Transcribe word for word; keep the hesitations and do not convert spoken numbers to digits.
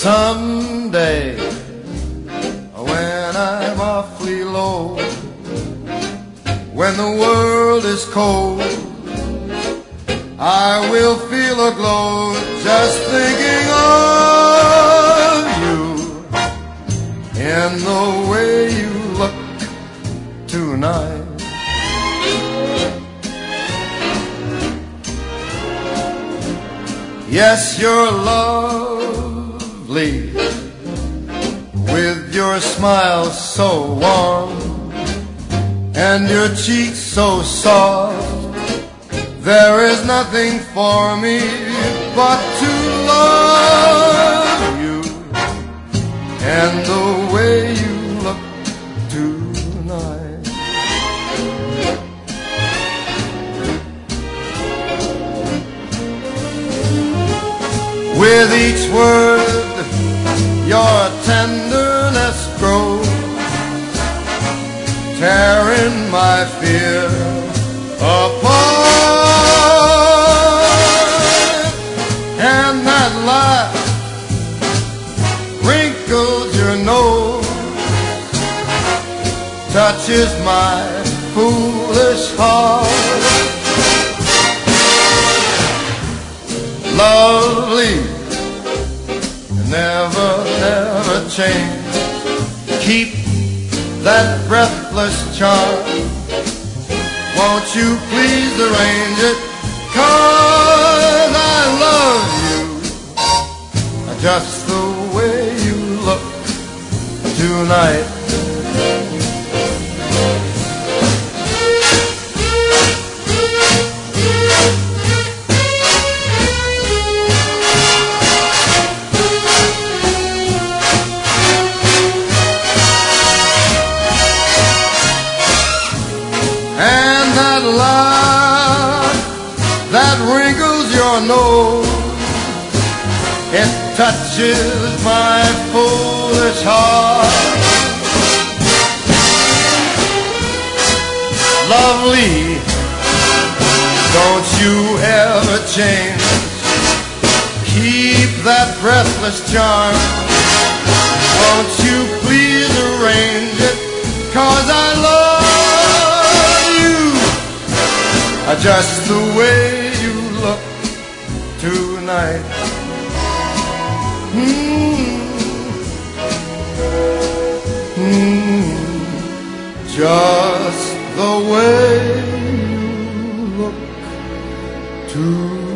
Someday, when I'm awfully low, when the world is cold, I will feel a glow just thinking of you in the way you look tonight. Yes, you're lovely, with your smile so warm and your cheeks so soft. There is nothing for me but to love you and the way you look tonight. With each word your tenderness grows, tearing my fear apart. And that laugh wrinkles your nose, touches my foolish heart. Lovely, never, never change. Keep that breathless charm. Won't you please arrange it? 'Cause I love you just the way you look tonight. And that laugh that wrinkles your nose, it touches my foolish heart. Lovely, don't you ever change. Keep that breathless charm. Won't you please arrange it? 'Cause I love just the way you look tonight. Mm-hmm. Mm-hmm. Just the way you look tonight.